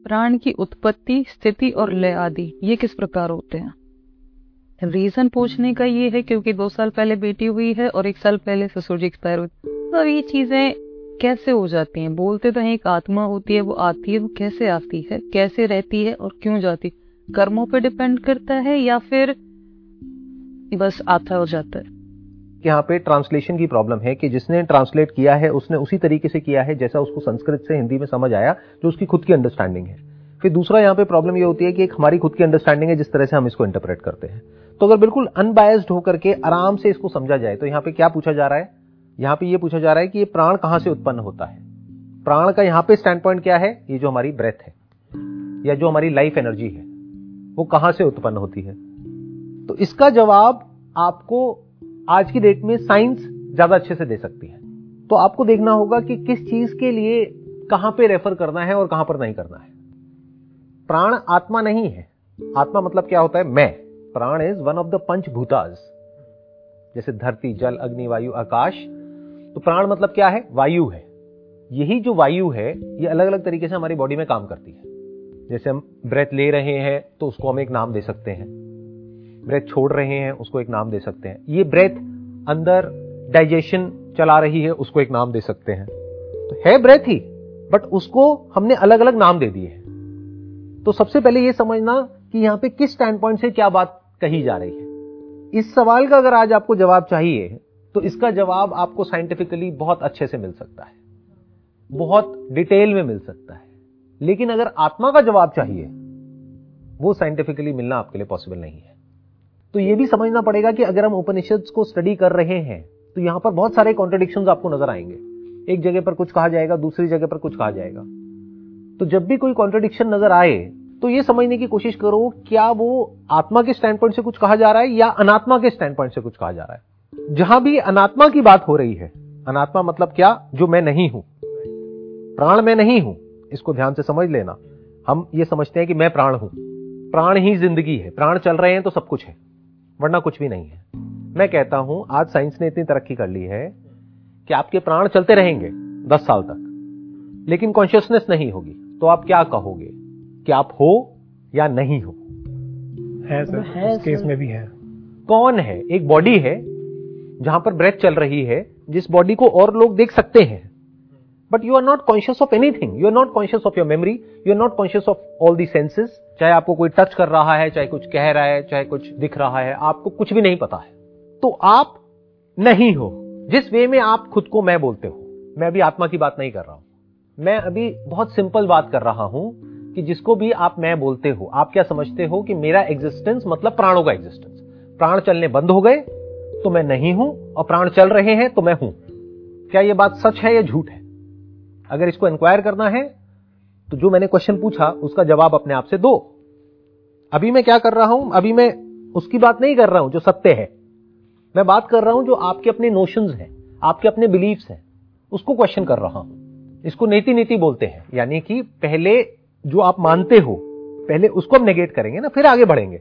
प्राण की उत्पत्ति, स्थिति और लय आदि ये किस प्रकार होते हैं? रीजन पूछने का ये है क्योंकि 2 साल पहले बेटी हुई है और 1 साल पहले ससुर जी एक्सपायर हुए। तो अब ये चीजें कैसे हो जाती हैं? बोलते तो हैं एक आत्मा होती है, वो आती है, वो कैसे आती है, कैसे रहती है और क्यों जाती? कर्मों पे डिपेंड करता है या फिर बस आता हो जाता है? यहाँ पे ट्रांसलेशन की प्रॉब्लम है कि जिसने ट्रांसलेट किया है उसने उसी तरीके से किया है जैसा उसको संस्कृत से हिंदी में समझ आया, जो उसकी खुद की अंडरस्टैंडिंग है। फिर दूसरा यहाँ पे प्रॉब्लम ये होती है कि एक हमारी खुद की अंडरस्टैंडिंग है जिस तरह से हम इसको इंटरप्रेट करते हैं। तो अगर बिल्कुल अनबायस्ड होकर के आराम से इसको समझा जाए तो यहाँ पे क्या पूछा जा रहा है? यहाँ पे ये पूछा जा रहा है कि ये प्राण कहां से उत्पन्न होता है। प्राण का यहाँ पे स्टैंड पॉइंट क्या है? ये जो हमारी ब्रेथ है या जो हमारी लाइफ एनर्जी है वो कहां से उत्पन्न होती है। तो इसका जवाब आपको आज की डेट में साइंस ज्यादा अच्छे से दे सकती है। तो आपको देखना होगा कि किस चीज के लिए कहां पे रेफर करना है और कहां पर नहीं करना है। प्राण आत्मा नहीं है। आत्मा मतलब क्या होता है? मैं। Prana is one of the panchabhutas, जैसे धरती, जल, अग्नि, वायु, आकाश। तो प्राण मतलब क्या है? वायु है। यही जो वायु है ये अलग अलग तरीके से हमारी बॉडी में काम करती है। जैसे हम ब्रेथ ले रहे हैं तो उसको हम एक नाम दे सकते हैं, ब्रेथ छोड़ रहे हैं उसको एक नाम दे सकते हैं, ये ब्रेथ अंदर डाइजेशन चला रही है उसको एक नाम दे सकते हैं। तो है ब्रेथ ही, बट उसको हमने अलग अलग नाम दे दिए हैं। तो सबसे पहले ये समझना कि यहां पे किस स्टैंड पॉइंट से क्या बात कही जा रही है। इस सवाल का अगर आज आपको जवाब चाहिए तो इसका जवाब आपको साइंटिफिकली बहुत अच्छे से मिल सकता है, बहुत डिटेल में मिल सकता है। लेकिन अगर आत्मा का जवाब चाहिए वो साइंटिफिकली मिलना आपके लिए पॉसिबल नहीं है। तो यह भी समझना पड़ेगा कि अगर हम उपनिषद को स्टडी कर रहे हैं तो यहां पर बहुत सारे कॉन्ट्रडिक्शंस आपको नजर आएंगे। एक जगह पर कुछ कहा जाएगा, दूसरी जगह पर कुछ कहा जाएगा। तो जब भी कोई कॉन्ट्रडिक्शन नजर आए तो यह समझने की कोशिश करो क्या वो आत्मा के स्टैंड पॉइंट से कुछ कहा जा रहा है या अनात्मा के स्टैंड पॉइंट से कुछ कहा जा रहा है। जहां भी अनात्मा की बात हो रही है, अनात्मा मतलब क्या? जो मैं नहीं हूं, प्राण मैं नहीं हूं, इसको ध्यान से समझ लेना। हम ये समझते हैं कि मैं प्राण हूं, प्राण ही जिंदगी है, प्राण चल रहे हैं तो सब कुछ है, वरना कुछ भी नहीं है। मैं कहता हूं आज साइंस ने इतनी तरक्की कर ली है कि आपके प्राण चलते रहेंगे 10 साल तक, लेकिन कॉन्शियसनेस नहीं होगी। तो आप क्या कहोगे कि आप हो या नहीं हो? है सर, उस केस में भी है। कौन है? एक बॉडी है जहां पर ब्रेथ चल रही है, जिस बॉडी को और लोग देख सकते हैं, but you are not conscious of anything. You are not conscious of your memory, you are not conscious of all the senses. चाहे आपको कोई टच कर रहा है, चाहे कुछ कह रहा है, चाहे कुछ दिख रहा है, आपको कुछ भी नहीं पता है। तो आप नहीं हो। जिस वे में आप खुद को मैं बोलते हो, मैं अभी आत्मा की बात नहीं कर रहा हूं, मैं अभी बहुत सिंपल बात कर रहा हूं कि जिसको भी आप मैं बोलते हो, आप क्या समझते हो कि मेरा एग्जिस्टेंस मतलब प्राणों का एग्जिस्टेंस। प्राण चलने बंद हो गए तो मैं नहीं हूं, और प्राण चल रहे हैं तो मैं हूं। क्या यह बात सच है या झूठ है? अगर इसको इंक्वायर करना है तो जो मैंने क्वेश्चन पूछा उसका जवाब अपने आप से दो। अभी मैं क्या कर रहा हूं? अभी मैं उसकी बात नहीं कर रहा हूं जो सत्य है, मैं बात कर रहा हूं जो आपके अपने नोशंस हैं, आपके अपने बिलीफ्स हैं, उसको क्वेश्चन कर रहा हूं। इसको नीति नीति बोलते हैं, यानी कि पहले जो आप मानते हो पहले उसको हम नेगेट करेंगे ना, फिर आगे बढ़ेंगे।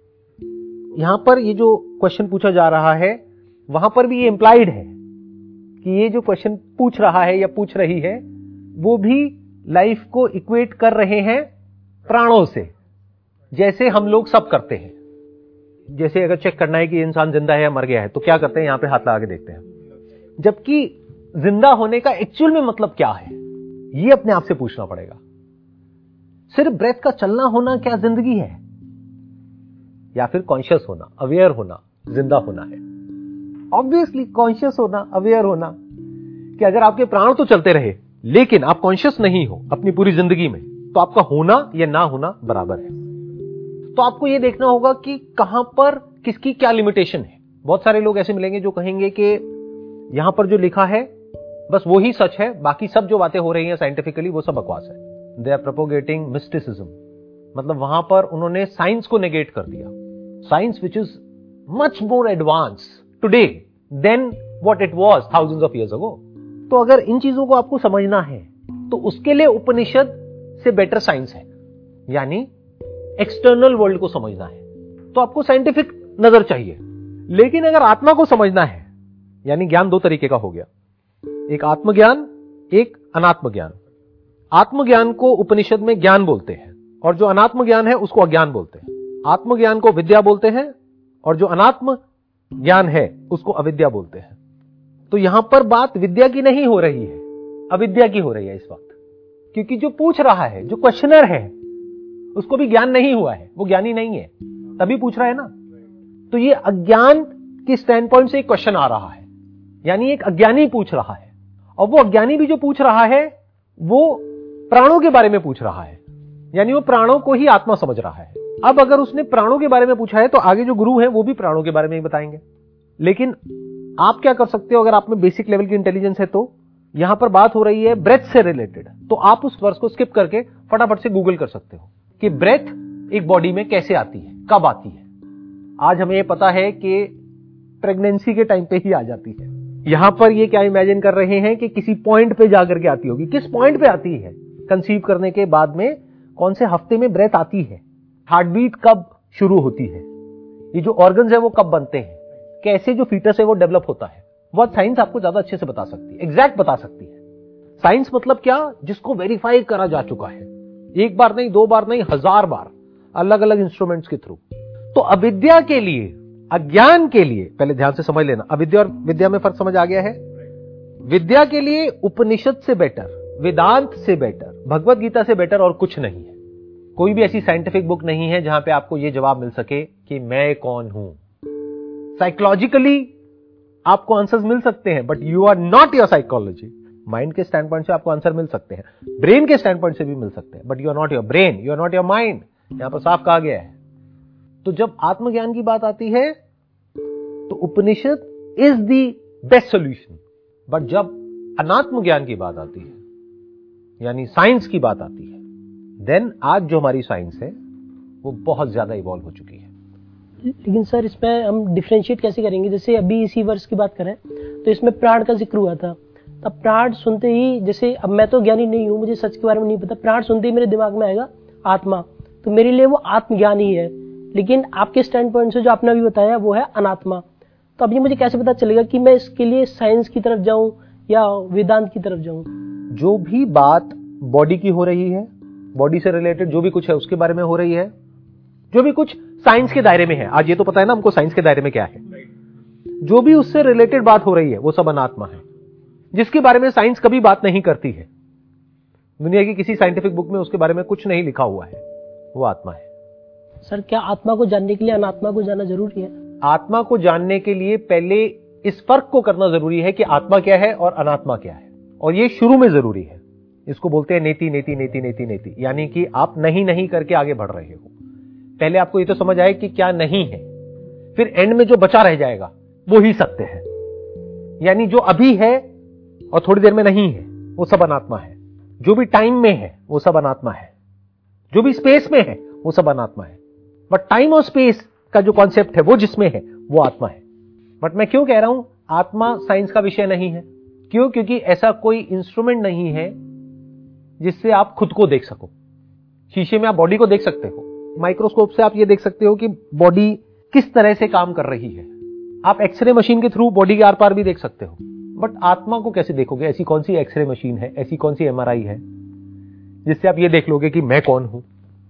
यहां पर ये जो क्वेश्चन पूछा जा रहा है वहां पर भी ये इंप्लाइड है कि ये जो क्वेश्चन पूछ रहा है या पूछ रही है वो भी लाइफ को इक्वेट कर रहे हैं प्राणों से, जैसे हम लोग सब करते हैं। जैसे अगर चेक करना है कि इंसान जिंदा है या मर गया है तो क्या करते हैं? यहां पे हाथ लगा के देखते हैं। जबकि जिंदा होने का एक्चुअल में मतलब क्या है ये अपने आप से पूछना पड़ेगा। सिर्फ ब्रेथ का चलना होना क्या जिंदगी है? या फिर कॉन्शियस होना, अवेयर होना जिंदा होना है? ऑब्वियसली कॉन्शियस होना, अवेयर होना। कि अगर आपके प्राण तो चलते रहे लेकिन आप कॉन्शियस नहीं हो अपनी पूरी जिंदगी में, तो आपका होना या ना होना बराबर है। तो आपको यह देखना होगा कि कहां पर किसकी क्या लिमिटेशन है। बहुत सारे लोग ऐसे मिलेंगे जो कहेंगे कि यहां पर जो लिखा है बस वो ही सच है, बाकी सब जो बातें हो रही हैं साइंटिफिकली वो सब बकवास है। दे आर प्रोपोगेटिंग मिस्टिसिज्म, मतलब वहां पर उन्होंने साइंस को नेगेट कर दिया। Science which is much more advance today than what it was thousands of years ago. तो अगर इन चीजों को आपको समझना है तो उसके लिए उपनिषद से बेटर साइंस है, यानी एक्सटर्नल वर्ल्ड को समझना है तो आपको साइंटिफिक नजर चाहिए। लेकिन अगर आत्मा को समझना है, यानी ज्ञान दो तरीके का हो गया, एक आत्मज्ञान, एक अनात्म ज्ञान। आत्मज्ञान को उपनिषद में ज्ञान बोलते हैं और जो अनात्म ज्ञान है उसको अज्ञान बोलते हैं। आत्मज्ञान को विद्या बोलते हैं और जो अनात्म ज्ञान है उसको अविद्या बोलते हैं। तो यहां पर बात विद्या की नहीं हो रही है, अविद्या की हो रही है इस वक्त, क्योंकि जो पूछ रहा है, जो क्वेश्चनर है, उसको भी ज्ञान नहीं हुआ है, वो ज्ञानी नहीं है, तभी पूछ रहा है ना। तो ये अज्ञान के स्टैंड पॉइंट से एक क्वेश्चन आ रहा है, यानी एक अज्ञानी पूछ रहा है, और वो अज्ञानी भी जो पूछ रहा है वो प्राणों के बारे में पूछ रहा है, यानी वो प्राणों को ही आत्मा समझ रहा है। अब अगर उसने प्राणों के बारे में पूछा है तो आगे जो गुरु है वो भी प्राणों के बारे में ही बताएंगे। लेकिन आप क्या कर सकते हो, अगर आप में बेसिक लेवल की इंटेलिजेंस है तो यहां पर बात हो रही है ब्रेथ से रिलेटेड, तो आप उस वर्स को स्किप करके फटाफट से गूगल कर सकते हो कि ब्रेथ एक बॉडी में कैसे आती है, कब आती है। आज हमें यह पता है कि प्रेगनेंसी के टाइम पे ही आ जाती है। यहां पर ये क्या इमेजिन कर रहे हैं कि किसी पॉइंट पे जाकर के आती होगी। किस पॉइंट पे आती है? कंसीव करने के बाद में कौन से हफ्ते में ब्रेथ आती है, हार्ट बीट कब शुरू होती है, ये जो ऑर्गन्स है वो कब बनते हैं, कैसे जो फीटस है वो डेवलप होता है, वो साइंस आपको ज्यादा अच्छे से बता सकती है, एग्जैक्ट बता सकती है। साइंस मतलब क्या? जिसको वेरीफाई करा जा चुका है, एक बार नहीं, दो बार नहीं, 1000 बार, अलग अलग इंस्ट्रूमेंट्स के थ्रू। तो अविद्या के लिए, अज्ञान के लिए, पहले ध्यान से समझ लेना, अविद्या और विद्या में फर्क समझ आ गया है। विद्या के लिए उपनिषद से बेटर, वेदांत से बेटर, भगवत गीता से बेटर और कुछ नहीं है। कोई भी ऐसी साइंटिफिक बुक नहीं है जहां पे आपको यह जवाब मिल सके कि मैं कौन हूं। साइकोलॉजिकली आपको आंसर्स मिल सकते हैं, but you are not your psychology. Mind के स्टैंड पॉइंट से आपको आंसर मिल सकते हैं, ब्रेन के स्टैंड पॉइंट से भी मिल सकते हैं, but you are not your brain, you are not your mind. यहां पर साफ कहा गया है। तो जब आत्मज्ञान की बात आती है तो Upanishad is the best solution, but जब अनात्म ज्ञान की बात आती है, यानी साइंस की बात आती है, देन आज जो हमारी साइंस है वो बहुत ज्यादा इवॉल्व हो चुकी है। लेकिन सर इसमें हम डिफरेंशिएट कैसे करेंगे? जैसे अभी इसी वर्ष की बात करें तो इसमें प्राण का जिक्र हुआ था, तब प्राण सुनते ही, जैसे अब मैं तो ज्ञानी नहीं हूं, मुझे सच के बारे में नहीं पता, प्राण सुनते ही मेरे दिमाग में आएगा आत्मा, तो मेरे लिए वो आत्मज्ञान ही है। लेकिन आपके स्टैंड पॉइंट से जो आपने अभी बताया वो है अनात्मा। तो अब ये मुझे कैसे पता चलेगा कि मैं इसके लिए साइंस की तरफ जाऊं या वेदांत की तरफ जाऊं? जो भी बात बॉडी की हो रही है, बॉडी से रिलेटेड जो भी कुछ है उसके बारे में हो रही है, जो भी कुछ साइंस के दायरे में है, आज ये तो पता है ना हमको साइंस के दायरे में क्या है, जो भी उससे रिलेटेड बात हो रही है वो सब अनात्मा है। जिसके बारे में साइंस कभी बात नहीं करती है, दुनिया की किसी साइंटिफिक बुक में उसके बारे में कुछ नहीं लिखा हुआ है, वो आत्मा है। सर क्या आत्मा को जानने के लिए अनात्मा को जानना जरूरी है? आत्मा को जानने के लिए पहले इस फर्क को करना जरूरी है कि आत्मा क्या है और अनात्मा क्या है, और ये शुरू में जरूरी है। इसको बोलते हैं नेति नेति नेति नेति नेति, यानी कि आप नहीं नहीं करके आगे बढ़ रहे हो। पहले आपको ये तो समझ आए कि क्या नहीं है, फिर एंड में जो बचा रह जाएगा वो ही सत्य है। यानी जो अभी है और थोड़ी देर में नहीं है वो सब अनात्मा है, जो भी टाइम में है वो सब अनात्मा है, जो भी स्पेस में है वो सब अनात्मा है। बट टाइम और स्पेस का जो कॉन्सेप्ट है वो जिसमें है वो आत्मा है। बट मैं क्यों कह रहा हूं आत्मा साइंस का विषय नहीं है? क्यों? क्योंकि ऐसा कोई इंस्ट्रूमेंट नहीं है जिससे आप खुद को देख सको। शीशे में आप बॉडी को देख सकते हो, माइक्रोस्कोप से आप ये देख सकते हो कि बॉडी किस तरह से काम कर रही है, आप एक्सरे मशीन के थ्रू बॉडी के आर पार भी देख सकते हो। बट आत्मा को कैसे देखोगे? ऐसी कौन सी एक्सरे मशीन है, ऐसी कौन सी एमआरआई है जिससे आप ये देख लोगे कि मैं कौन हूं?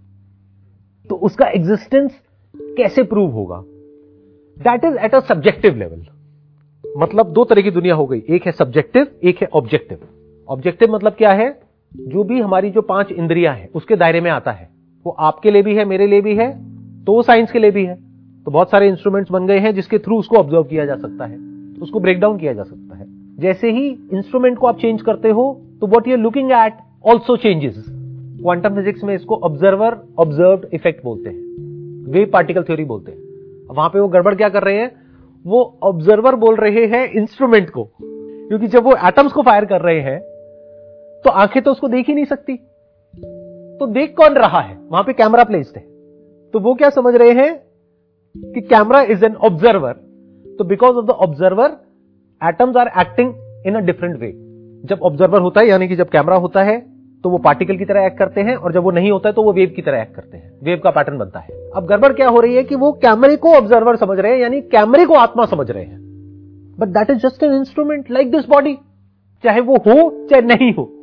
तो उसका एग्जिस्टेंस कैसे प्रूव होगा? That is at a subjective level. मतलब दो तरह की दुनिया हो गई, एक है सब्जेक्टिव, एक है ऑब्जेक्टिव। ऑब्जेक्टिव मतलब क्या है? जो भी हमारी जो 5 इंद्रियां हैं उसके दायरे में आता है, वो आपके लिए भी है, मेरे लिए भी है, तो वो साइंस के लिए भी है। तो बहुत सारे इंस्ट्रूमेंट्स बन गए हैं जिसके थ्रू उसको ऑब्जर्व किया जा सकता है, उसको ब्रेक डाउन किया जा सकता है। जैसे ही इंस्ट्रूमेंट को आप चेंज करते हो तो what you are looking at also changes. Quantum physics में इसको ऑब्जर्वर ऑब्जर्व्ड इफेक्ट बोलते हैं, वेव पार्टिकल थ्योरी बोलते हैं। वहां पे वो गड़बड़ क्या कर रहे हैं, वो ऑब्जर्वर बोल रहे हैं इंस्ट्रूमेंट को, क्योंकि जब वो एटम्स को फायर कर रहे हैं तो आंखें तो उसको देख ही नहीं सकती, तो देख कौन रहा है? वहां पे कैमरा प्लेस्ड है, तो वो क्या समझ रहे हैं कि कैमरा इज एन ऑब्जर्वर। तो because of the observer atoms are acting in a different way. जब ऑब्जर्वर होता है, यानी कि जब कैमरा होता है तो वो पार्टिकल की तरह एक्ट करते हैं, और जब वो नहीं होता है तो वो वेव की तरह एक्ट करते हैं, वेव का पैटर्न बनता है। अब गड़बड़ क्या हो रही है कि वो कैमरे को ऑब्जर्वर समझ रहे हैं, यानी कैमरे को आत्मा समझ रहे हैं। But that is just an instrument like this body, चाहे वो हो चाहे नहीं हो,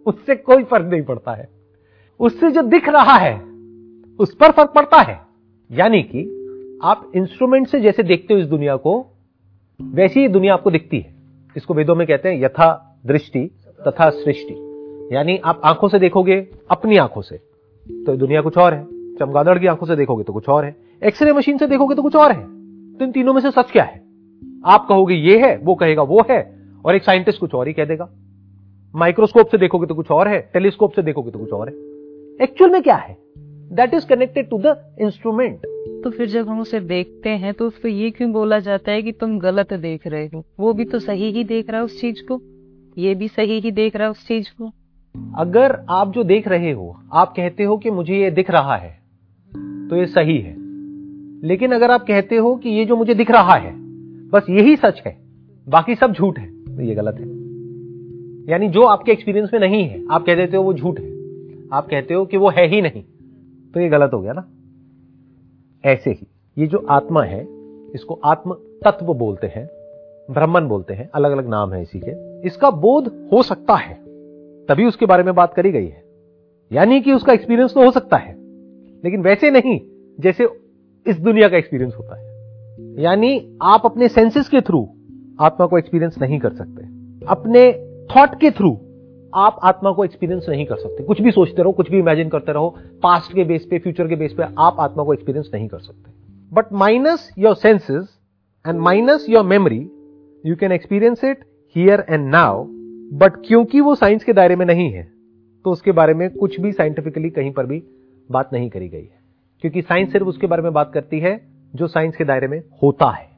उससे कोई फर्क नहीं पड़ता है। उससे जो दिख रहा है उस पर फर्क पड़ता है। यानी कि आप इंस्ट्रूमेंट से जैसे देखते हो इस दुनिया को, वैसी ही दुनिया आपको दिखती है। इसको वेदों में कहते हैं यथा दृष्टि तथा सृष्टि। यानी आप आंखों से देखोगे अपनी आंखों से तो दुनिया कुछ और है, चमगादड़ की आंखों से देखोगे तो कुछ और है, एक्सरे मशीन से देखोगे तो कुछ और है। तो इन तीनों में से सच क्या है? आप कहोगे ये है, वो कहेगा वो है, और एक साइंटिस्ट कुछ और ही कह देगा। माइक्रोस्कोप से देखोगे तो कुछ और है, टेलीस्कोप से देखोगे तो कुछ और है। एक्चुअल में क्या है? That is connected to the instrument. तो फिर जब हम उसे देखते हैं तो उसको ये क्यों बोला जाता है कि तुम गलत देख रहे हो? वो भी तो सही ही देख रहा है उस चीज को, ये भी सही ही देख रहा है उस चीज को। अगर आप जो देख रहे हो आप कहते हो कि मुझे ये दिख रहा है तो ये सही है, लेकिन अगर आप कहते हो कि ये जो मुझे दिख रहा है बस यही सच है, बाकी सब झूठ है, तो ये गलत है। यानी जो आपके एक्सपीरियंस में नहीं है आप कह देते हो वो झूठ है, आप कहते हो कि वो है ही नहीं, तो ये गलत हो गया ना। ऐसे ही ये जो आत्मा है इसको आत्म तत्व बोलते हैं, ब्रह्मन बोलते हैं, अलग अलग नाम है इसी के। इसका बोध हो सकता है तभी उसके बारे में बात करी गई है। यानी कि उसका एक्सपीरियंस तो हो सकता है लेकिन वैसे नहीं जैसे इस दुनिया का एक्सपीरियंस होता है। यानी आप अपने सेंसेस के थ्रू आत्मा को एक्सपीरियंस नहीं कर सकते, अपने थॉट के थ्रू आप आत्मा को एक्सपीरियंस नहीं कर सकते। कुछ भी सोचते रहो, कुछ भी इमेजिन करते रहो, पास्ट के बेस पे, फ्यूचर के बेस पे आप आत्मा को एक्सपीरियंस नहीं कर सकते। But minus your senses and minus your memory you can experience it here and now. But क्योंकि वो साइंस के दायरे में नहीं है तो उसके बारे में कुछ भी साइंटिफिकली कहीं पर भी बात नहीं करी गई है, क्योंकि साइंस सिर्फ उसके बारे में बात करती है जो साइंस के दायरे में होता है।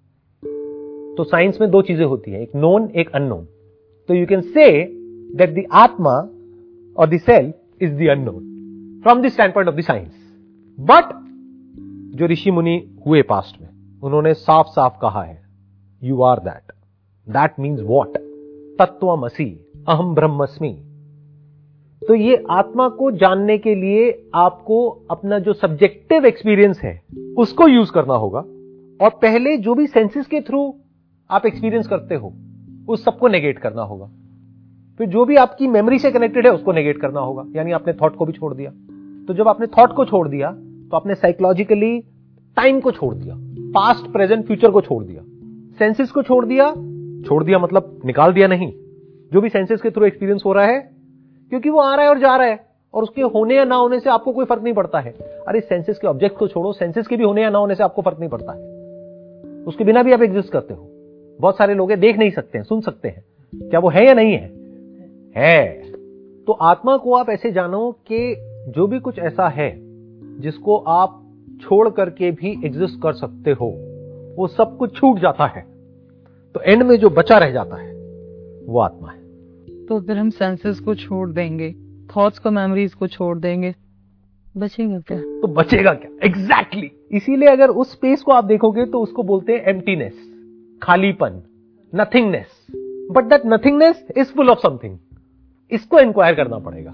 तो साइंस में दो चीजें होती हैं, एक नोन एक अननोन। तो you can say that the atma और the self is the unknown from the stand point of the science. But जो ऋषि मुनि हुए पास्ट में उन्होंने साफ साफ कहा है you are that. That means what? तत्वमसि, अहम ब्रह्मस्मि। तो ये आत्मा को जानने के लिए आपको अपना जो सब्जेक्टिव एक्सपीरियंस है उसको यूज करना होगा, और पहले जो भी सेंसेस के थ्रू आप एक्सपीरियंस करते हो उस सबको नेगेट करना होगा। फिर जो भी आपकी मेमोरी से कनेक्टेड है उसको नेगेट करना होगा, यानी आपने थॉट को भी छोड़ दिया। तो जब आपने थॉट को छोड़ दिया तो आपने साइकोलॉजिकली टाइम को छोड़ दिया, पास्ट प्रेजेंट फ्यूचर को छोड़ दिया, सेंसेस को छोड़ दिया मतलब निकाल दिया नहीं। जो भी सेंसेस के थ्रू एक्सपीरियंस हो रहा है, क्योंकि वो आ रहा है और जा रहा है और उसके होने या ना होने से आपको कोई फर्क नहीं पड़ता है। अरे सेंसेस के ऑब्जेक्ट को छोड़ो, सेंसेस के भी होने या ना होने से आपको फर्क नहीं पड़ता है, उसके बिना भी आप एग्जिस्ट करते हो। बहुत सारे लोग देख नहीं सकते हैं, सुन सकते हैं, क्या वो है या नहीं है? तो आत्मा को आप ऐसे जानो कि जो भी कुछ ऐसा है जिसको आप छोड़ करके भी एग्जिस्ट कर सकते हो वो सब कुछ छूट जाता है, तो एंड में जो बचा रह जाता है वो आत्मा है। तो फिर हम सेंसेस को छोड़ देंगे, थॉट्स को, मेमोरीज को छोड़ देंगे, बचेगा क्या? तो बचेगा क्या? एग्जैक्टली इसीलिए अगर उस स्पेस को आप देखोगे तो उसको बोलते हैं एम्प्टीनेस, खालीपन, nothingness. But that nothingness is full of something. इसको इंक्वायर करना पड़ेगा।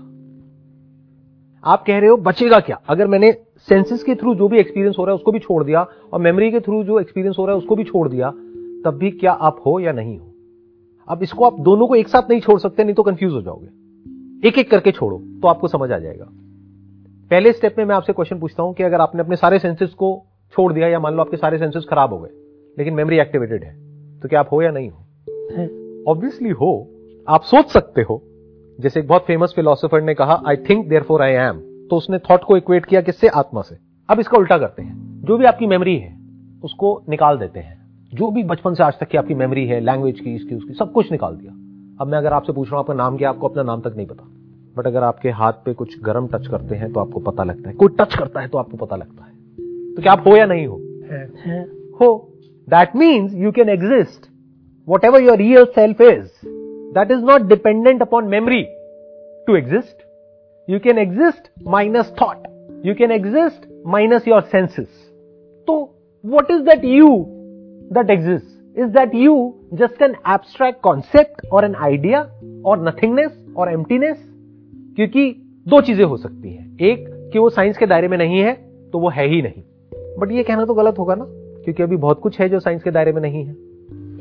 आप कह रहे हो बचेगा क्या? अगर मैंने सेंसेस के थ्रू जो भी एक्सपीरियंस हो रहा है उसको भी छोड़ दिया और मेमोरी के थ्रू जो एक्सपीरियंस हो रहा है उसको भी छोड़ दिया, तब भी क्या आप हो या नहीं हो? अब इसको आप दोनों को एक साथ नहीं छोड़ सकते, नहीं तो कंफ्यूज हो जाओगे। एक एक करके छोड़ो तो आपको समझ आ जाएगा। पहले स्टेप में मैं आपसे क्वेश्चन पूछता हूं कि अगर आपने अपने सारे सेंसेस को छोड़ दिया, या मान लो आपके सारे सेंसेस खराब हो गए लेकिन मेमोरी एक्टिवेटेड है, तो क्या आप हो या नहीं हो? ऑब्वियसली हो। आप सोच सकते हो, जैसे एक बहुत फेमस फिलोसोफर ने कहा I think therefore I am, तो उसने थॉट को इक्वेट किया किससे? आत्मा से। अब इसका उल्टा करते हैं, जो भी आपकी मेमोरी है उसको निकाल देते हैं। जो भी बचपन से आज तक की आपकी मेमोरी है, लैंग्वेज की, इसकी उसकी, सब कुछ निकाल दिया। अब मैं अगर आपसे पूछ रहा हूं आपका नाम क्या, आपको अपना नाम तक नहीं पता। बट अगर आपके हाथ पे कुछ गर्म टच करते हैं तो आपको पता लगता है, कोई टच करता है तो आपको पता लगता है। तो क्या आप हो या नहीं हो? हो। That means you can exist whatever your real self is. That is not dependent upon memory to exist. You can exist minus thought. You can exist minus your senses. So what is that you that exists? Is that you just an abstract concept or an idea or nothingness or emptiness? क्योंकि दो चीजें हो सकती हैं, एक कि वो science के दायरे में नहीं है तो वो है ही नहीं। बट ये कहना तो गलत होगा ना, क्योंकि अभी बहुत कुछ है जो साइंस के दायरे में नहीं है।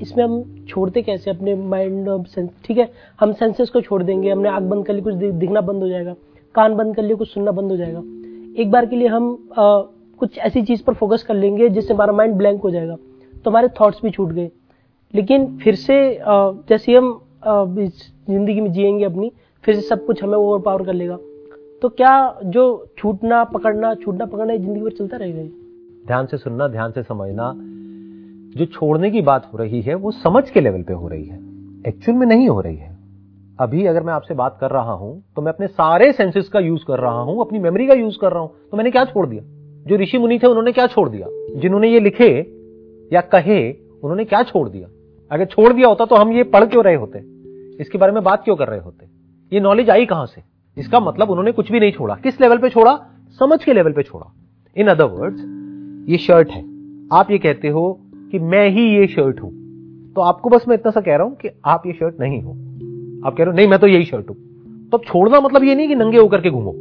इसमें हम छोड़ते कैसे अपने माइंड और सेंस? ठीक है, हम सेंसेस को छोड़ देंगे, हमने आंख बंद कर ली, कुछ दिखना बंद हो जाएगा, कान बंद कर लिए, कुछ सुनना बंद हो जाएगा। एक बार के लिए हम कुछ ऐसी चीज पर फोकस कर लेंगे जिससे हमारा माइंड ब्लैंक हो जाएगा, तो हमारे थॉट्स भी छूट गए। लेकिन फिर से जैसे हम इस जिंदगी में जिएंगे अपनी, फिर से सब कुछ हमें ओवर पावर कर लेगा। तो क्या जो छूटना पकड़ना जिंदगी भर चलता रहेगा? ध्यान से सुनना, ध्यान से समझना। जो छोड़ने की बात हो रही है वो समझ के लेवल पे हो रही है, एक्चुअल में नहीं हो रही है। अभी अगर मैं आपसे बात कर रहा हूं तो मैं अपने सारे सेंसेस का यूज कर रहा हूं, अपनी मेमोरी का यूज कर रहा हूं, तो मैंने क्या छोड़ दिया? जो ऋषि मुनि थे उन्होंने क्या छोड़ दिया? जिन्होंने ये लिखे या कहे उन्होंने क्या छोड़ दिया? अगर छोड़ दिया होता तो हम ये पढ़ क्यों रहे होते, इसके बारे में बात क्यों कर रहे होते? ये नॉलेज आई कहां से? इसका मतलब उन्होंने कुछ भी नहीं छोड़ा। किस लेवल पे छोड़ा? समझ के लेवल पे छोड़ा। इन अदर वर्ड्स, ये शर्ट है, आप ये कहते हो कि मैं ही ये शर्ट हूं, तो आपको बस मैं इतना सा कह रहा हूं कि आप ये शर्ट नहीं हो। आप कह रहे हो नहीं मैं तो यही शर्ट हूं। तो अब छोड़ना मतलब ये नहीं कि नंगे होकर के घूमो,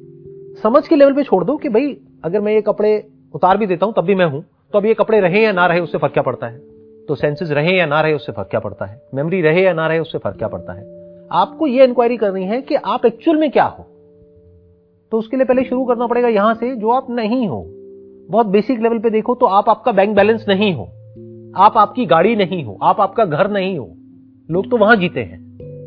समझ के लेवल पे छोड़ दो कि भाई अगर मैं ये कपड़े उतार भी देता हूं तब भी मैं हूं, तो अब ये कपड़े रहे या ना रहे उससे फर्क क्या पड़ता है? तो सेंसेस रहे या ना रहे उससे फर्क क्या पड़ता है? मेमोरी रहे या ना रहे उससे फर्क क्या पड़ता है? आपको ये इंक्वायरी करनी है कि आप एक्चुअल में क्या हो। तो उसके लिए पहले शुरू करना पड़ेगा यहां से, जो आप नहीं हो। बहुत बेसिक लेवल पे देखो तो आप आपका बैंक बैलेंस नहीं हो, आप आपकी गाड़ी नहीं हो, आप आपका घर नहीं हो। लोग तो वहां जीते हैं।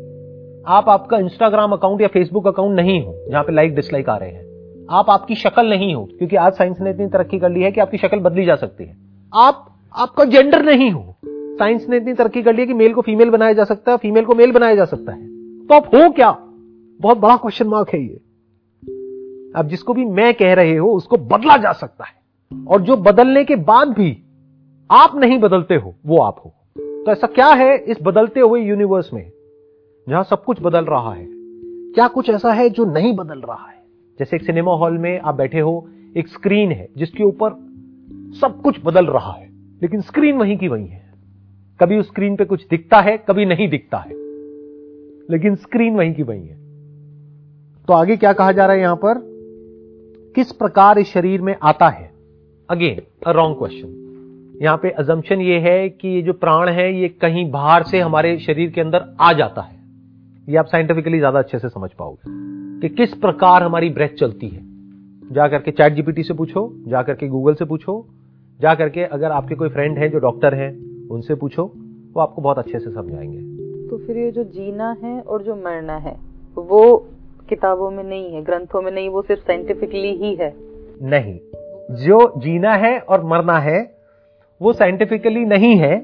आप आपका इंस्टाग्राम अकाउंट या फेसबुक अकाउंट नहीं हो जहां पे लाइक डिसलाइक आ रहे हैं। आप आपकी शक्ल नहीं हो, क्योंकि आज साइंस ने इतनी तरक्की कर ली है कि आपकी शक्ल बदली जा सकती है। आप आपका जेंडर नहीं हो, साइंस ने इतनी तरक्की कर ली है कि मेल को फीमेल बनाया जा सकता है, फीमेल को मेल बनाया जा सकता है। तो आप हो क्या? बहुत बड़ा क्वेश्चन मार्क है ये। अब जिसको भी मैं कह रहे हो उसको बदला जा सकता है, और जो बदलने के बाद भी आप नहीं बदलते हो वो आप हो। तो ऐसा क्या है इस बदलते हुए यूनिवर्स में जहां सब कुछ बदल रहा है? क्या कुछ ऐसा है जो नहीं बदल रहा है? जैसे एक सिनेमा हॉल में आप बैठे हो, एक स्क्रीन है जिसके ऊपर सब कुछ बदल रहा है, लेकिन स्क्रीन वहीं की वहीं है। कभी उस स्क्रीन पे कुछ दिखता है, कभी नहीं दिखता है, लेकिन स्क्रीन वहीं की वहीं है। तो आगे क्या कहा जा रहा है यहां पर? किस प्रकार इस शरीर में आता है? Again a wrong question. यहां पे अजम्पशन ये है कि ये जो प्राण है ये कहीं बाहर से हमारे शरीर के अंदर आ जाता है। ये आप साइंटिफिकली ज्यादा अच्छे से समझ पाओगे कि किस प्रकार हमारी ब्रेथ चलती है। जाकर के चैट जीपीटी से पूछो, जाकर के गूगल से पूछो, जाकर के अगर आपके कोई फ्रेंड है जो डॉक्टर है उनसे पूछो, वो आपको बहुत अच्छे से समझाएंगे। तो फिर ये जो जीना है और जो मरना है वो किताबों में नहीं है, ग्रंथों में नहीं, वो सिर्फ साइंटिफिकली ही है? नहीं, जो जीना है और मरना है वो साइंटिफिकली नहीं है,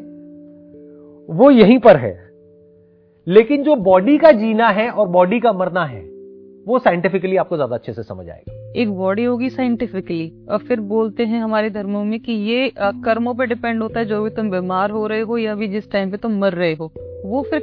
वो यहीं पर है। लेकिन जो बॉडी का जीना है और बॉडी का मरना है वो साइंटिफिकली आपको ज्यादा अच्छे से समझ आएगा। एक बॉडी होगी साइंटिफिकली, और फिर बोलते हैं हमारे धर्मों में कि ये कर्मों पे डिपेंड होता है, जो भी तुम बीमार हो रहे हो या भी जिस टाइम पे तुम मर रहे हो, वो फिर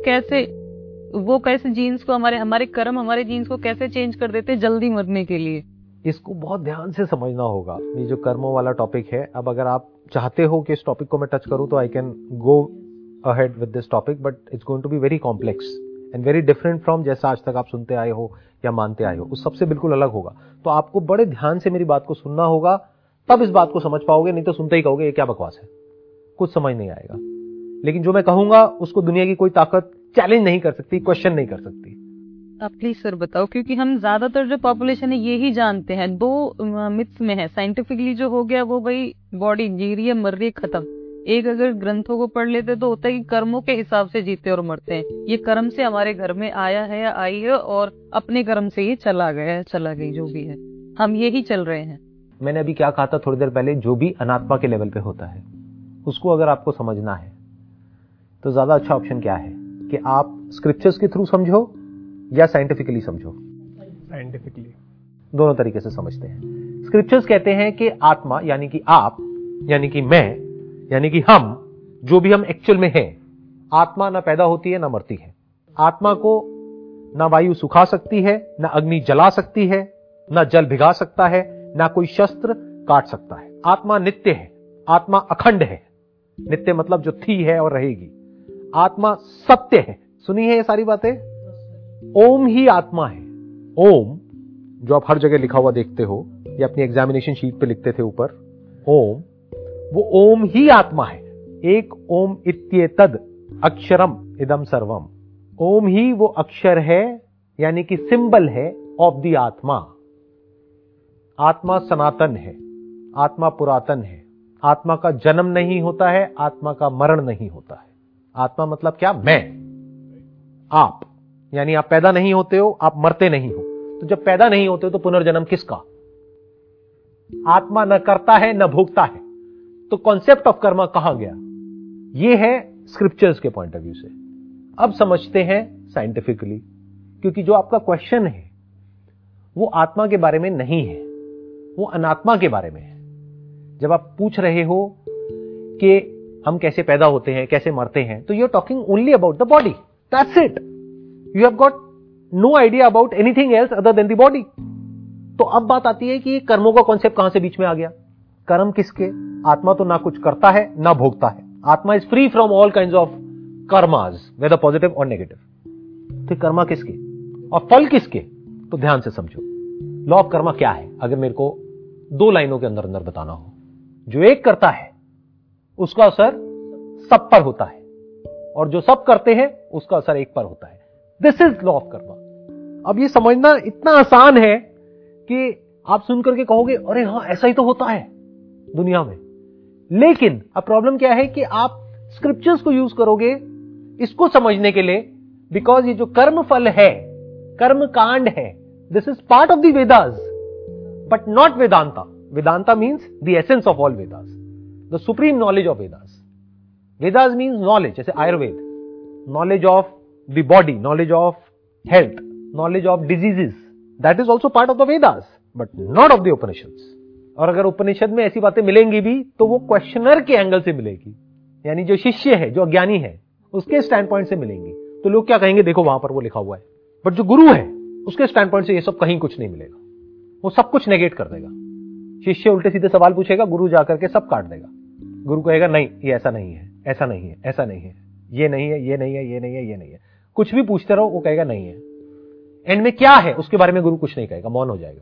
कैसे जीन्स को हमारे कर्म हमारे जीन्स को कैसे चेंज कर देते हैं जल्दी मरने के लिए? इसको बहुत ध्यान से समझना होगा। ये जो कर्मों वाला टॉपिक है, अब अगर आप चाहते हो कि इस टॉपिक को मैं टच करूं तो I can go ahead with this topic, but it's going to be very complex and very different from जैसा आज तक आप सुनते आए हो या मानते आए हो, उस सबसे बिल्कुल अलग होगा। तो आपको बड़े ध्यान से मेरी बात को सुनना होगा, तब इस बात को समझ पाओगे, नहीं तो सुनते ही कहोगे ये क्या बकवास है, कुछ समझ नहीं आएगा। लेकिन जो मैं कहूंगा उसको दुनिया की कोई ताकत चैलेंज नहीं कर सकती, क्वेश्चन नहीं कर सकती। आप प्लीज सर बताओ, क्योंकि हम ज्यादातर जो पॉपुलेशन है ये ही जानते हैं। दो मिथ्स में है, साइंटिफिकली जो हो गया वो भाई बॉडी जी रही है मर रही है खत्म। एक अगर ग्रंथों को पढ़ लेते तो होता है कि कर्मों के हिसाब से जीते और मरते हैं। ये कर्म से हमारे घर में आया है या आई है, और अपने कर्म से ये चला गया चला गई, जो भी है हम यही चल रहे हैं। मैंने अभी क्या कहा था थोड़ी देर पहले, जो भी अनात्मा के लेवल पे होता है उसको अगर आपको समझना है तो ज्यादा अच्छा ऑप्शन क्या है कि आप स्क्रिप्चर्स के थ्रू समझो या साइंटिफिकली समझो। साइंटिफिकली दोनों तरीके से समझते हैं। स्क्रिप्चर्स कहते हैं कि आत्मा यानी कि आप, यानी कि मैं, यानी कि हम, जो भी हम एक्चुअल में हैं, आत्मा ना पैदा होती है ना मरती है। आत्मा को ना वायु सुखा सकती है, ना अग्नि जला सकती है, ना जल भिगा सकता है, ना कोई शस्त्र काट सकता है। आत्मा नित्य है, आत्मा अखंड है। नित्य मतलब जो थी है और रहेगी। आत्मा सत्य है। सुनी है ये सारी बातें? ओम ही आत्मा है। ओम जो आप हर जगह लिखा हुआ देखते हो या अपनी एग्जामिनेशन शीट पे लिखते थे ऊपर, ओम, वो ओम ही आत्मा है। एक ओम इत्येतद अक्षरम इदम सर्वम। ओम ही वो अक्षर है, यानी कि सिंबल है ऑफ द आत्मा। आत्मा सनातन है, आत्मा पुरातन है, आत्मा का जन्म नहीं होता है, आत्मा का मरण नहीं होता है। आत्मा मतलब क्या? मैं, आप, यानी आप पैदा नहीं होते हो, आप मरते नहीं हो। तो जब पैदा नहीं होते हो तो पुनर्जन्म किसका? आत्मा न करता है न भोगता है। तो कॉन्सेप्ट ऑफ कर्मा कहां गया? यह है स्क्रिप्चर्स के पॉइंट ऑफ व्यू से। अब समझते हैं साइंटिफिकली, क्योंकि जो आपका क्वेश्चन है वो आत्मा के बारे में नहीं है, वो अनात्मा के बारे में है। जब आप पूछ रहे हो कि हम कैसे पैदा होते हैं, कैसे मरते हैं, तो you are talking only about the body, that's it. You have got no idea about anything else other than the body. तो अब बात आती है कि कर्मों का कॉन्सेप्ट कहां से बीच में आ गया? कर्म किसके? आत्मा तो ना कुछ करता है ना भोगता है। Atma is free from all kinds of karmas, whether positive और नेगेटिव। तो कर्मा किसके और फल किसके? तो ध्यान से समझो, लॉ ऑफ कर्मा क्या है अगर मेरे को 2 लाइनों के अंदर अंदर बताना हो। जो एक करता है उसका असर सब पर होता है, और जो सब करते हैं उसका असर एक पर होता है। This is law of karma. अब ये समझना इतना आसान है कि आप सुनकर के कहोगे अरे हां ऐसा ही तो होता है दुनिया में। लेकिन अब प्रॉब्लम क्या है कि आप स्क्रिप्चर्स को यूज करोगे इसको समझने के लिए, बिकॉज ये जो कर्म फल है, कर्म कांड है, this is part of the Vedas but not Vedanta. Vedanta means the essence of all Vedas, the supreme knowledge of Vedas. Vedas means knowledge, जैसे Ayurveda, knowledge of the body, knowledge of health, knowledge of diseases, that is also part of the Vedas but not of the Upanishads. और अगर उपनिषद में ऐसी बातें मिलेंगी भी तो वो क्वेश्चनर के एंगल से मिलेगी, यानी जो शिष्य है, जो अज्ञानी है, उसके स्टैंड पॉइंट से मिलेंगी। तो लोग क्या कहेंगे, देखो वहां पर वो लिखा हुआ है। बट जो गुरु है उसके स्टैंड पॉइंट से ये सब कहीं कुछ नहीं मिलेगा, वो सब कुछ नेगेट कर देगा। शिष्य उल्टे सीधे सवाल पूछेगा, गुरु जाकर के सब काट देगा। गुरु कहेगा नहीं ये ऐसा नहीं है, ऐसा नहीं है, ऐसा नहीं है, ये नहीं है, ये नहीं है, ये नहीं है, ये नहीं है। कुछ भी पूछते रहो, वो कहेगा नहीं है। एंड में क्या है उसके बारे में गुरु कुछ नहीं कहेगा, मौन हो जाएगा।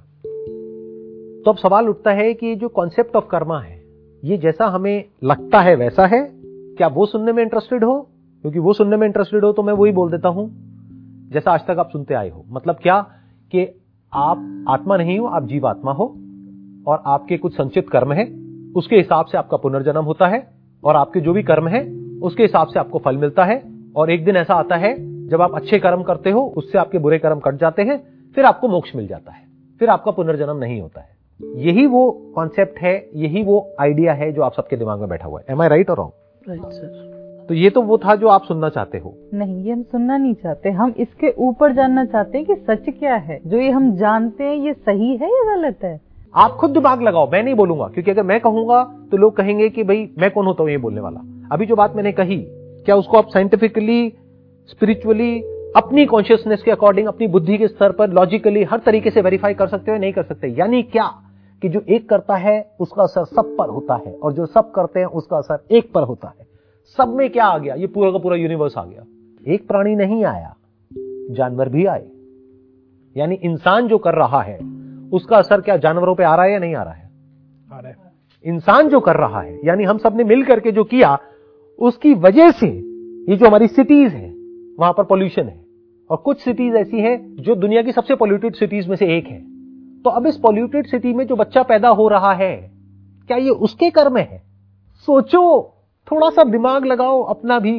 तो अब सवाल उठता है कि जो कॉन्सेप्ट ऑफ कर्मा है, ये जैसा हमें लगता है वैसा है? क्या वो सुनने में इंटरेस्टेड हो? क्योंकि वो सुनने में इंटरेस्टेड हो तो मैं वही बोल देता हूं जैसा आज तक आप सुनते आए हो। मतलब क्या कि आप आत्मा नहीं हो, आप जीवात्मा हो, और आपके कुछ संचित कर्म है, उसके हिसाब से आपका पुनर्जन्म होता है, और आपके जो भी कर्म है उसके हिसाब से आपको फल मिलता है। और एक दिन ऐसा आता है जब आप अच्छे कर्म करते हो, उससे आपके बुरे कर्म कट जाते हैं, फिर आपको मोक्ष मिल जाता है, फिर आपका पुनर्जन्म नहीं होता है। यही वो कॉन्सेप्ट है, यही वो आइडिया है जो आप सबके दिमाग में बैठा हुआ है। एम आई राइट और रॉन्ग? Right sir. तो ये तो वो था जो आप सुनना चाहते हो। नहीं, ये हम सुनना नहीं चाहते, हम इसके ऊपर जानना चाहते हैं कि सच क्या है। जो ये हम जानते हैं ये सही है या गलत है? आप खुद दिमाग लगाओ, मैं नहीं बोलूंगा, क्योंकि अगर मैं कहूंगा तो लोग कहेंगे कि भाई मैं कौन होता हूं ये बोलने वाला। अभी जो बात मैंने कही, क्या उसको आप साइंटिफिकली, स्पिरिचुअली, अपनी कॉन्शियसनेस के अकॉर्डिंग, अपनी बुद्धि के स्तर पर, लॉजिकली हर तरीके से वेरीफाई कर सकते हो? नहीं कर सकते। यानी क्या कि जो एक करता है उसका असर सब पर होता है, और जो सब करते हैं उसका असर एक पर होता है। सब में क्या आ गया? ये पूरा का पूरा यूनिवर्स आ गया। एक प्राणी नहीं आया, जानवर भी आए। यानी इंसान जो कर रहा है उसका असर क्या जानवरों पे आ रहा है या नहीं आ रहा है? आ रहा है। इंसान जो कर रहा है, यानी हम सब ने मिल करके जो किया, उसकी वजह से ये जो हमारी सिटीज है वहां पर पॉल्यूशन है, और कुछ सिटीज ऐसी है जो दुनिया की सबसे पॉल्यूटेड सिटीज में से एक है। तो अब इस पॉल्यूटेड सिटी में जो बच्चा पैदा हो रहा है, क्या ये उसके कर्म है? सोचो, थोड़ा सा दिमाग लगाओ अपना भी।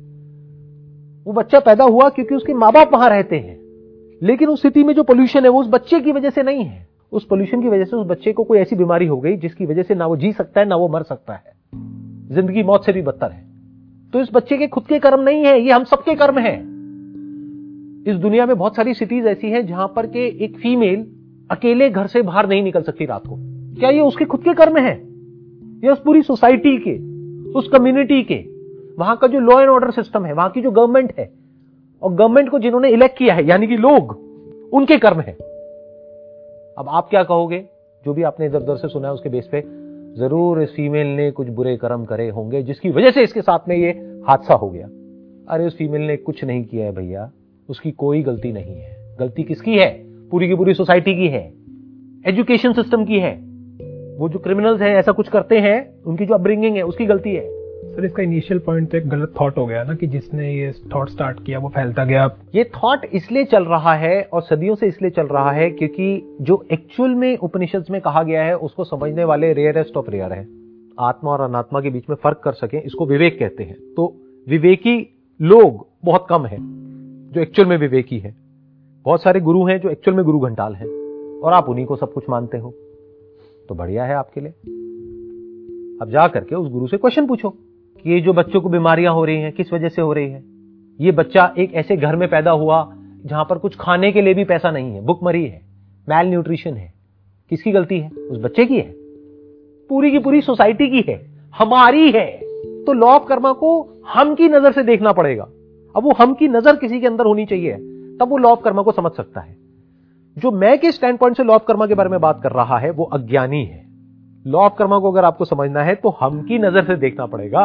वो बच्चा पैदा हुआ क्योंकि उसके माँ बाप वहां रहते हैं, लेकिन उस सिटी में जो पोल्यूशन है वो उस बच्चे की वजह से नहीं है। उस पोल्यूशन की वजह से उस बच्चे को कोई ऐसी बीमारी हो गई जिसकी वजह से ना वो जी सकता है ना वो मर सकता है, जिंदगी मौत से भी बदतर है। तो इस बच्चे के खुद के कर्म नहीं है, ये हम सबके कर्म है। इस दुनिया में बहुत सारी सिटीज ऐसी हैं जहां पर के एक फीमेल अकेले घर से बाहर नहीं निकल सकती रात को। क्या ये उसके खुद के कर्म है या उस पूरी सोसाइटी के, उस कम्युनिटी के, वहां का जो लॉ एंड ऑर्डर सिस्टम है, वहां की जो गवर्नमेंट है, और गवर्नमेंट को जिन्होंने इलेक्ट किया है यानी कि लोग, उनके कर्म है? अब आप क्या कहोगे? जो भी आपने इधर उधर से सुना है उसके बेस पे, जरूर इस फीमेल ने कुछ बुरे कर्म करे होंगे जिसकी वजह से इसके साथ में ये हादसा हो गया। अरे उस फीमेल ने कुछ नहीं किया है भैया, उसकी कोई गलती नहीं है। गलती किसकी है? पूरी की पूरी सोसाइटी की है, एजुकेशन सिस्टम की है। वो जो क्रिमिनल्स हैं, ऐसा कुछ करते हैं, उनकी जो अपब्रिंगिंग है उसकी गलती है। सर इसका इनिशियल पॉइंट तो एक गलत थॉट हो गया ना, कि जिसने ये थॉट स्टार्ट किया वो फैलता गया। ये थॉट इसलिए चल रहा है और सदियों से इसलिए चल रहा है क्योंकि जो एक्चुअल में उपनिषद में कहा गया है उसको समझने वाले रेयरेस्ट ऑफ रेयर है। आत्मा और अनात्मा के बीच में फर्क कर सके, इसको विवेक कहते हैं। तो विवेकी लोग बहुत कम है जो एक्चुअल में विवेकी है। बहुत सारे गुरु हैं जो एक्चुअल में गुरु घंटाल हैं और आप उन्हीं को सब कुछ मानते हो, तो बढ़िया है आपके लिए। अब जा करके उस गुरु से क्वेश्चन पूछो कि ये जो बच्चों को बीमारियां हो रही हैं किस वजह से हो रही है। ये बच्चा एक ऐसे घर में पैदा हुआ जहां पर कुछ खाने के लिए भी पैसा नहीं है, भुखमरी है, मैल न्यूट्रिशन है। किसकी गलती है? उस बच्चे की है? पूरी की पूरी सोसाइटी की है, हमारी है। तो लॉ ऑफ कर्मा को हम की नजर से देखना पड़ेगा। अब वो हम की नजर किसी के अंदर होनी चाहिए, तब वो लॉ ऑफ कर्मा को समझ सकता है। जो मैं के स्टैंड पॉइंट से लॉ ऑफ कर्मा के बारे में बात कर रहा है वो अज्ञानी है। लॉ ऑफ कर्मा को अगर आपको समझना है तो हम की नजर से देखना पड़ेगा।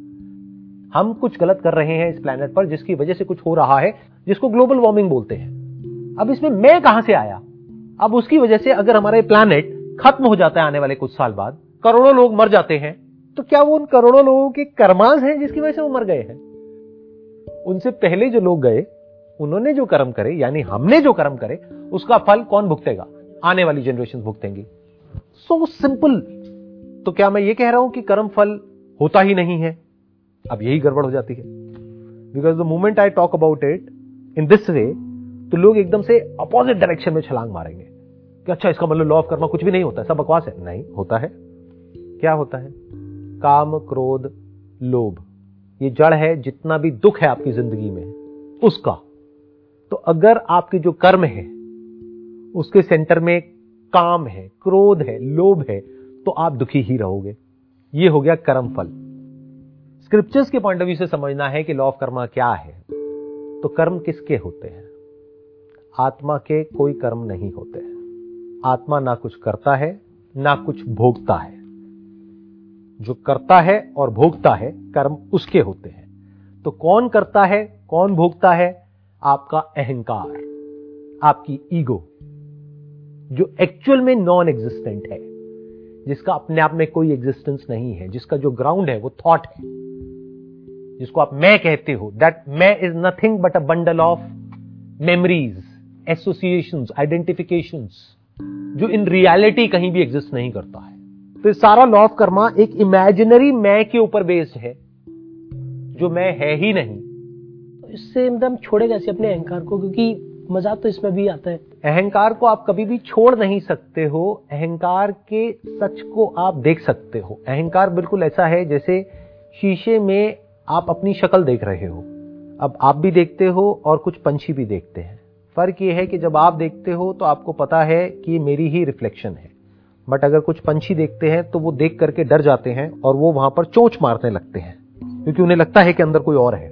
हम कुछ गलत कर रहे हैं इस प्लेनेट पर जिसकी वजह से कुछ हो रहा है, जिसको ग्लोबल वार्मिंग बोलते हैं। अब इसमें मैं कहां से आया? अब उसकी वजह से अगर हमारा प्लेनेट खत्म हो जाता है आने वाले कुछ साल बाद, करोड़ों लोग मर जाते हैं, तो क्या वो उन करोड़ों लोगों के कर्मांश हैं जिसकी वजह से वो मर गए हैं? उनसे पहले जो लोग गए उन्होंने जो कर्म करे, यानी हमने जो कर्म करे, उसका फल कौन भुगतेगा? आने वाली जनरेशन भुगतेंगी। So simple. तो क्या मैं ये कह रहा हूं कि कर्म फल होता ही नहीं है? अब यही गड़बड़ हो जाती है। Because the moment I talk about it in this way, तो लोग एकदम से अपोजिट डायरेक्शन में छलांग मारेंगे कि अच्छा इसका मतलब लॉ ऑफ कर्मा कुछ भी नहीं होता है, सब बकवास है। नहीं होता है। क्या होता है? काम, क्रोध, लोभ, ये जड़ है जितना भी दुख है आपकी जिंदगी में उसका। तो अगर आपके जो कर्म है उसके सेंटर में काम है, क्रोध है, लोभ है, तो आप दुखी ही रहोगे। ये हो गया कर्म फल। स्क्रिप्चर्स के पॉइंट ऑफ व्यू से समझना है कि लॉ ऑफ कर्मा क्या है। तो कर्म किसके होते हैं? आत्मा के कोई कर्म नहीं होते हैं। आत्मा ना कुछ करता है ना कुछ भोगता है। जो करता है और भोगता है कर्म उसके होते हैं। तो कौन करता है, कौन भोगता है? आपका अहंकार, आपकी ईगो, जो एक्चुअल में नॉन एग्जिस्टेंट है, जिसका अपने आप में कोई एग्जिस्टेंस नहीं है, जिसका जो ग्राउंड है वो थॉट है, जिसको आप मैं कहते हो। दैट मैं is nothing but a bundle of memories, associations, identifications, जो इन रियलिटी कहीं भी एग्जिस्ट नहीं करता है। तो सारा लॉ ऑफ कर्मा एक इमेजिनरी मैं के ऊपर बेस्ड है, जो मैं है ही नहीं। तो इससे मतलब छोड़े कैसे अपने अहंकार को? क्योंकि मजा तो इसमें भी आता है। अहंकार को आप कभी भी छोड़ नहीं सकते हो। अहंकार के सच को आप देख सकते हो। अहंकार बिल्कुल ऐसा है जैसे शीशे में आप अपनी शक्ल देख रहे हो। अब आप भी देखते हो और कुछ पंछी भी देखते हैं। फर्क यह है कि जब आप देखते हो तो आपको पता है कि मेरी ही रिफ्लेक्शन है, बट अगर कुछ पंछी देखते हैं तो वो देख करके डर जाते हैं और वो वहां पर चोंच मारने लगते हैं, क्योंकि उन्हें लगता है कि अंदर कोई और है।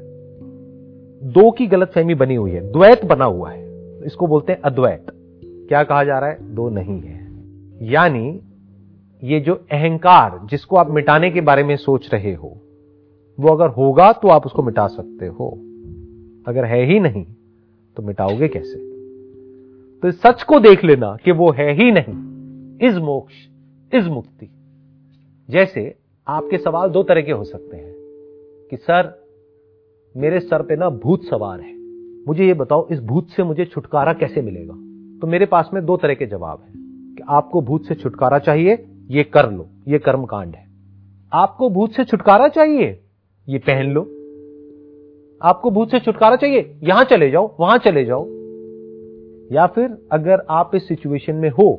दो की गलतफहमी बनी हुई है, द्वैत बना हुआ है। इसको बोलते हैं अद्वैत। क्या कहा जा रहा है? दो नहीं है। यानी ये जो अहंकार जिसको आप मिटाने के बारे में सोच रहे हो, वो अगर होगा तो आप उसको मिटा सकते हो। अगर है ही नहीं तो मिटाओगे कैसे? तो इस सच को देख लेना कि वो है ही नहीं, इज मोक्ष, इज मुक्ति। जैसे आपके सवाल दो तरह के हो सकते हैं कि सर मेरे सर पे ना भूत सवार है, मुझे ये बताओ इस भूत से मुझे छुटकारा कैसे मिलेगा? तो मेरे पास में दो तरह के जवाब हैं कि आपको भूत से छुटकारा चाहिए, ये कर लो, ये कर्म कांड है। आपको भूत से छुटकारा चाहिए, ये पहन लो। आपको भूत से छुटकारा चाहिए, यहां चले जाओ, वहां चले जाओ। या फिर अगर आप इस सिचुएशन में हो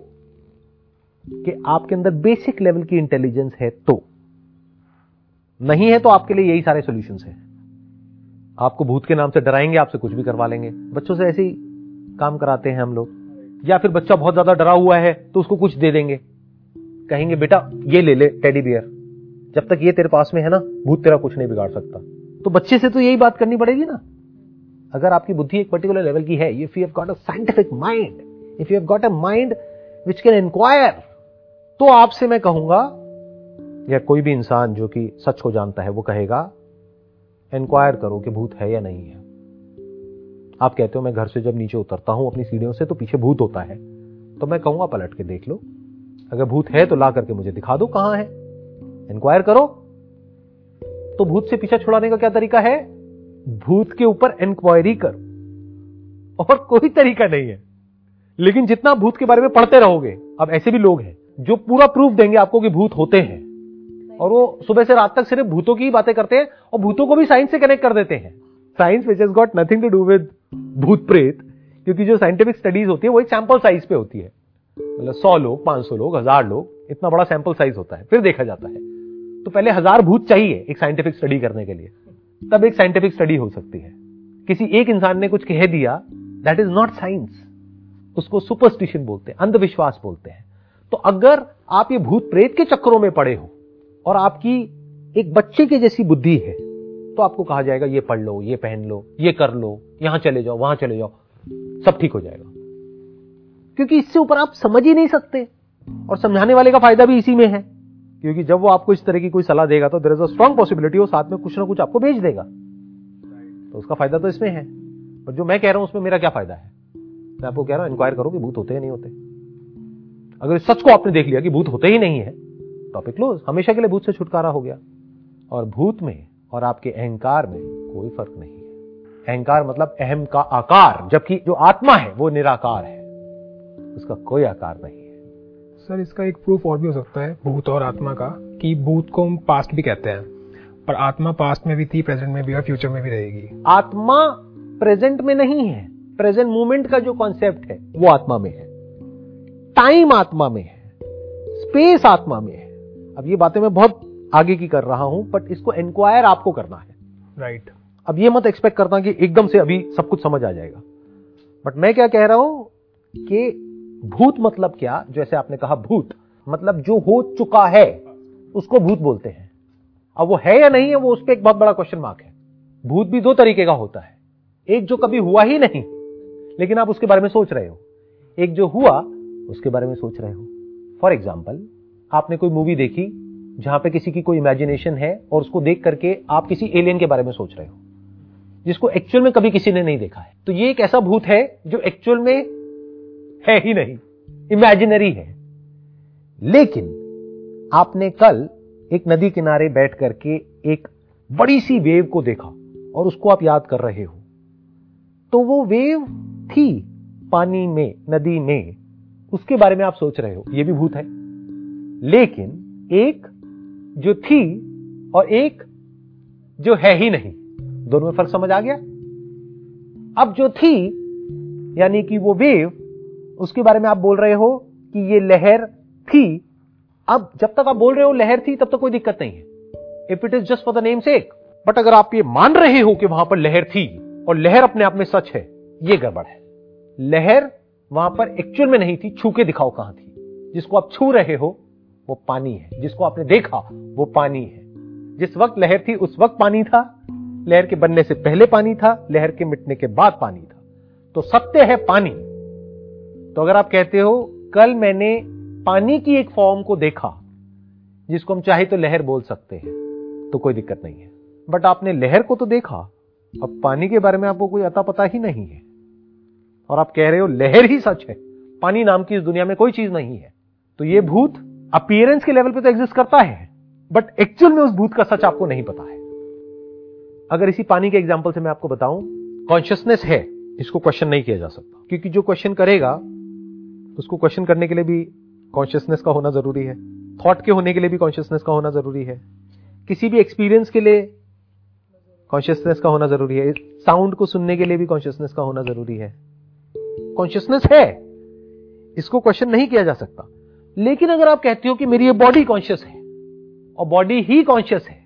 कि आपके अंदर बेसिक लेवल की इंटेलिजेंस है, तो नहीं है तो आपके लिए यही सारे सॉल्यूशंस हैं। आपको भूत के नाम से डराएंगे, आपसे कुछ भी करवा लेंगे। बच्चों से ऐसे ही काम कराते हैं हम लोग। या फिर बच्चा बहुत ज्यादा डरा हुआ है तो उसको कुछ दे देंगे, कहेंगे बेटा ये ले ले टेडी बियर, जब तक ये तेरे पास में है ना भूत तेरा कुछ नहीं बिगाड़ सकता। तो बच्चे से तो यही बात करनी पड़ेगी ना। अगर आपकी बुद्धि एक पर्टिकुलर लेवल की है, if you have got a scientific mind, if you have got a mind which can inquire, तो आपसे मैं कहूंगा, या कोई भी इंसान जो कि सच को जानता है वो कहेगा, इंक्वायर करो कि भूत है या नहीं है। आप कहते हो मैं घर से जब नीचे उतरता हूं अपनी सीढ़ियों से तो पीछे भूत होता है, तो मैं कहूंगा पलट के देख लो। अगर भूत है तो ला करके मुझे दिखा दो कहां है, इंक्वायर करो। तो भूत से पीछा छुड़ाने का क्या तरीका है? भूत के ऊपर इंक्वायरी कर, और कोई तरीका नहीं है। लेकिन जितना भूत के बारे में पढ़ते रहोगे, अब ऐसे भी लोग हैं जो पूरा प्रूफ देंगे आपको कि भूत होते हैं, और वो सुबह से रात तक सिर्फ भूतों की ही बातें करते हैं, और भूतों को भी साइंस से कनेक्ट कर देते हैं। Science which has got nothing to do with भूत प्रेत, क्योंकि जो साइंटिफिक स्टडीज होती है वो एक सैंपल साइज पे होती है। मतलब 100 लोग, 500 लोग, 1000 लोग, इतना बड़ा सैंपल साइज होता है, फिर देखा जाता है। तो पहले 1000 भूत चाहिए एक साइंटिफिक स्टडी करने के लिए, तब एक साइंटिफिक स्टडी हो सकती है। किसी एक इंसान ने कुछ कह दिया, दैट इज नॉट साइंस, उसको सुपरस्टिशन बोलते हैं, अंधविश्वास बोलते हैं। तो अगर आप ये भूत प्रेत के चक्करों में पड़े हो और आपकी एक बच्चे के जैसी बुद्धि है, तो आपको कहा जाएगा ये पढ़ लो, ये पहन लो, ये कर लो, यहां चले जाओ, वहां चले जाओ, सब ठीक हो जाएगा। क्योंकि इससे ऊपर आप समझ ही नहीं सकते, और समझाने वाले का फायदा भी इसी में है, क्योंकि जब वो आपको इस तरह की कोई सलाह देगा तो there is a strong possibility वो साथ में कुछ ना कुछ आपको भेज देगा, तो उसका फायदा तो इसमें है। और जो मैं कह रहा हूं उसमें मेरा क्या फायदा है? मैं आपको कह रहा हूं इंक्वायर करो कि भूत होते हैं नहीं होते। अगर इस सच को आपने देख लिया कि भूत होते ही नहीं है, टॉपिक क्लोज, हमेशा के लिए भूत से छुटकारा हो गया। और भूत में और आपके अहंकार में कोई फर्क नहीं है। अहंकार मतलब अहम का आकार, जबकि जो आत्मा है वो निराकार है, उसका कोई आकार नहीं है। सर इसका एक प्रूफ और भी हो सकता है भूत और आत्मा का, कि भूत को हम पास्ट भी कहते हैं, पर आत्मा पास्ट में भी थी, प्रेजेंट में भी और फ्यूचर में भी रहेगी। आत्मा प्रेजेंट में नहीं है, प्रेजेंट मोमेंट का जो कॉन्सेप्ट है वो आत्मा में है, टाइम आत्मा में है, स्पेस आत्मा में है। अब ये बातें मैं बहुत आगे की कर रहा हूं, बट इसको इंक्वायर आपको करना है। राइट। अब ये मत एक्सपेक्ट करना कि एकदम से अभी सब कुछ समझ आ जाएगा। बट मैं क्या कह रहा हूं कि भूत मतलब क्या, जैसे आपने कहा भूत मतलब जो हो चुका है उसको भूत बोलते हैं। अब वो है या नहीं है, वो उस पर एक बहुत बड़ा क्वेश्चन मार्क है। भूत भी दो तरीके का होता है, एक जो कभी हुआ ही नहीं लेकिन आप उसके बारे में सोच रहे हो, एक जो हुआ उसके बारे में सोच रहे हो। फॉर एग्जाम्पल, आपने कोई मूवी देखी जहां पे किसी की कोई इमेजिनेशन है और उसको देख करके आप किसी एलियन के बारे में सोच रहे हो जिसको एक्चुअल में कभी किसी ने नहीं देखा है। तो ये एक ऐसा भूत है जो एक्चुअल में है ही नहीं, इमेजिनरी है। लेकिन आपने कल एक नदी किनारे बैठ करके एक बड़ी सी वेव को देखा और उसको आप याद कर रहे हो, तो वो वेव थी पानी में, नदी में, उसके बारे में आप सोच रहे हो, ये भी भूत है। लेकिन एक जो थी और एक जो है ही नहीं, दोनों में फर्क समझ आ गया? अब जो थी यानी कि वो वेव, उसके बारे में आप बोल रहे हो कि ये लहर थी। अब जब तक आप बोल रहे हो लहर थी तब तक कोई दिक्कत नहीं है, if it is just for the name sake. But अगर आप ये मान रहे हो कि वहां पर लहर थी और लहर अपने आप में सच है, ये गड़बड़ है। लहर वहां पर एक्चुअल में नहीं थी, छू के दिखाओ कहां थी। जिसको आप छू रहे हो वो पानी है, जिसको आपने देखा वो पानी है। जिस वक्त लहर थी उस वक्त पानी था, लहर के बनने से पहले पानी था, लहर के मिटने के बाद पानी था। तो सत्य है पानी। तो अगर आप कहते हो कल मैंने पानी की एक फॉर्म को देखा जिसको हम चाहे तो लहर बोल सकते हैं, तो कोई दिक्कत नहीं है। बट आपने लहर को तो देखा, अब पानी के बारे में आपको कोई अता पता ही नहीं है और आप कह रहे हो लहर ही सच है, पानी नाम की इस दुनिया में कोई चीज नहीं है। तो ये भूत अपीयरेंस के लेवल पे तो एग्जिस्ट करता है, बट एक्चुअल में उस भूत का सच आपको नहीं पता है। अगर इसी पानी के एग्जांपल से मैं आपको बताऊं, कॉन्शियसनेस है, इसको क्वेश्चन नहीं किया जा सकता, क्योंकि जो क्वेश्चन करेगा उसको क्वेश्चन करने के लिए भी कॉन्शियसनेस का होना जरूरी है, थॉट के होने के लिए भी कॉन्शियसनेस का होना जरूरी है, किसी भी एक्सपीरियंस के लिए कॉन्शियसनेस का होना जरूरी है, साउंड को सुनने के लिए भी कॉन्शियसनेस का होना जरूरी है। कॉन्शियसनेस है, इसको क्वेश्चन नहीं किया जा सकता। लेकिन अगर आप कहते हो कि मेरी ये बॉडी कॉन्शियस है और बॉडी ही कॉन्शियस है,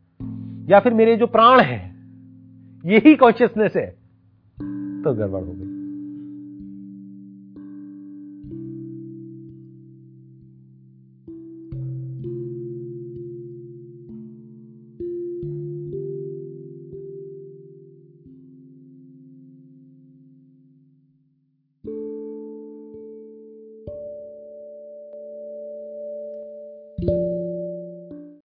या फिर मेरे जो प्राण हैं यही कॉन्शियसनेस है, तो गड़बड़ हो गई।